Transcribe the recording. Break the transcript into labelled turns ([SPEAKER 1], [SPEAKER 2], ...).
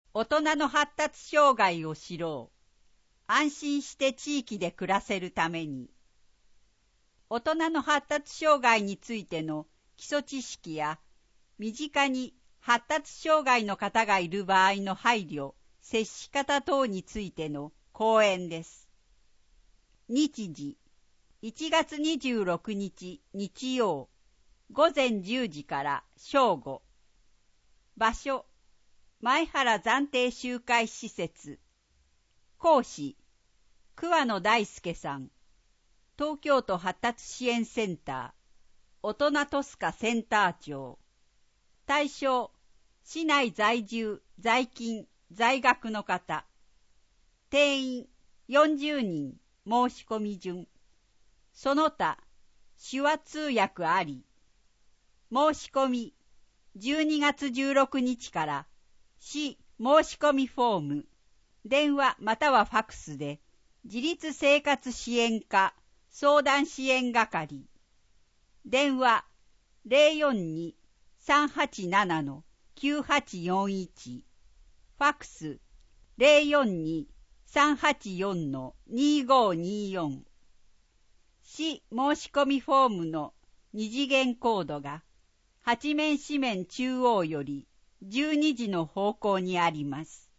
[SPEAKER 1] 大人の発達障害を知ろう。安心して地域で暮らせるために。大人の発達障害についての基礎知識や、身近に発達障害の方がいる場合の配慮、接し方等についての講演です。日時、1月26日日曜、午前10時から正午。場所、前原暫定集会施設。講師、桑野大輔さん。東京都発達支援センター、大人トスカセンター長。対象、市内在住、在勤、在学の方。定員、40人、申し込み順。その他、手話通訳あり。申し込み、12月16日から、市申し込みフォーム、電話またはファクスで、自立生活支援課相談支援係。電話、042-387-9841。ファクス、042-384-2524。市申し込みフォームの二次元コードが、八面四面中央より12時の方向にあります。